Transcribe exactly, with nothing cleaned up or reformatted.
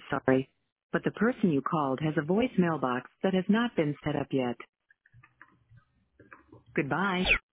sorry, but the person you called has a voicemail box that has not been set up yet. Goodbye.